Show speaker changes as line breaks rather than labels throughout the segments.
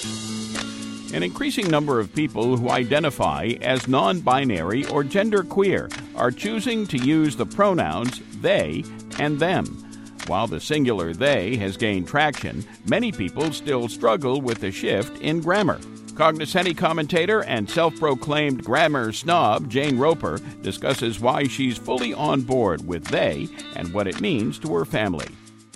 An increasing number of people who identify as non-binary or genderqueer are choosing to use the pronouns they and them. While the singular they has gained traction, many people still struggle with the shift in grammar. Cognoscenti commentator and self-proclaimed grammar snob Jane Roper discusses why she's fully on board with they and what it means to her family.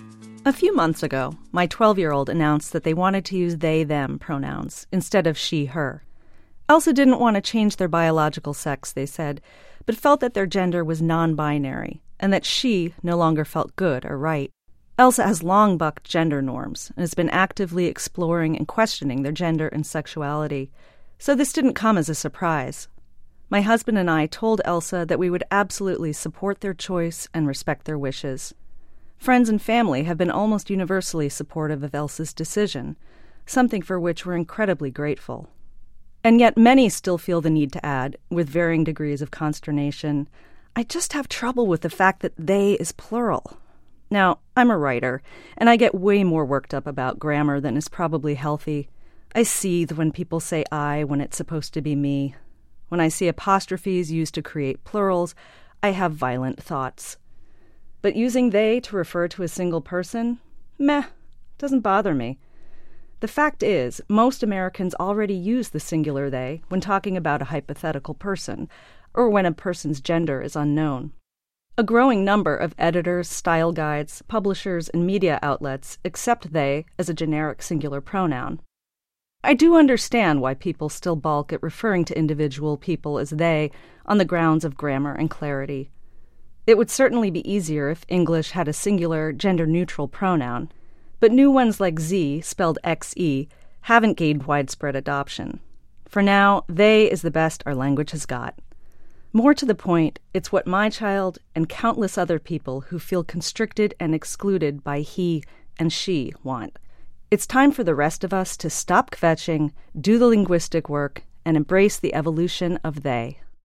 A few months ago, my 12-year-old announced that they wanted to use they-them pronouns instead of she-her. Elsa didn't want to change their biological sex, they said, but felt that their gender was non-binary and that she no longer felt good or right. Elsa has long bucked gender norms and has been actively exploring and questioning their gender and sexuality, so this didn't come as a surprise. My husband and I told Elsa that we would absolutely support their choice and respect their wishes. Friends and family have been almost universally supportive of Elsa's decision, something for which we're incredibly grateful. And yet many still feel the need to add, with varying degrees of consternation, I just have trouble with the fact that they is plural. Now, I'm a writer, and I get way more worked up about grammar than is probably healthy. I seethe when people say I when it's supposed to be me. When I see apostrophes used to create plurals, I have violent thoughts. But using they to refer to a single person? Meh, doesn't bother me. The fact is, most Americans already use the singular they when talking about a hypothetical person, or when a person's gender is unknown. A growing number of editors, style guides, publishers, and media outlets accept they as a generic singular pronoun. I do understand why people still balk at referring to individual people as they on the grounds of grammar and clarity. It would certainly be easier if English had a singular, gender-neutral pronoun, but new ones like Z, spelled X-E, haven't gained widespread adoption. For now, they is the best our language has got. More to the point, it's what my child and countless other people who feel constricted and excluded by he and she want. It's time for the rest of us to stop kvetching, do the linguistic work, and embrace the evolution of they.